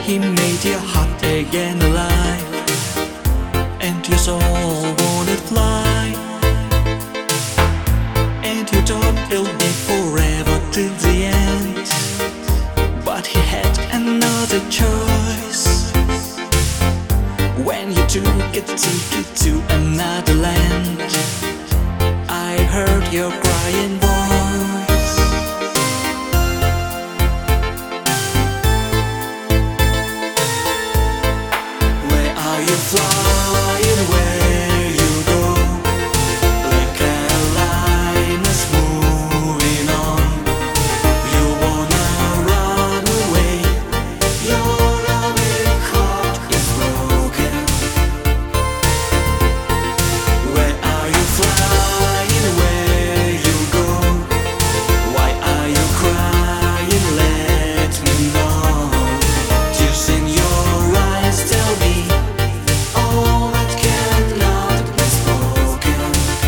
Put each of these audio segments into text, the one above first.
He made your heart again alive, and your soul wanted fly. And you thought it'll be forever till the end, but he had another choice. When you took a ticket to another land, I heard your crying voice. Where are you flying? Where you go? Like airliners moving on. You wanna run away. Your loving heart is broken. Where are you flying? Where you go? Why are you crying? Let me know. Tears in your eyes tell me all that cannot be spoken.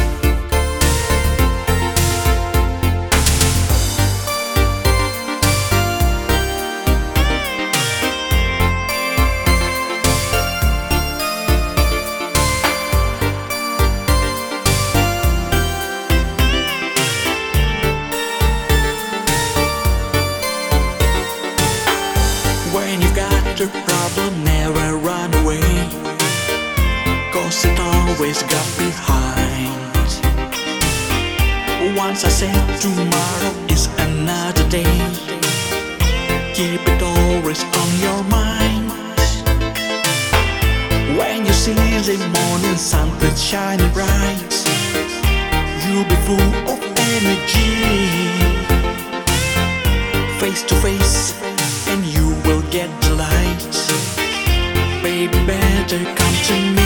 When you got a problem, never run away, 'cause it always got behind. Once I said tomorrow is another day, keep it always on your mind. When you see the morning sun that's shining bright, you'll be full of energy. Face to face, and you will get the light. Baby, better come to me.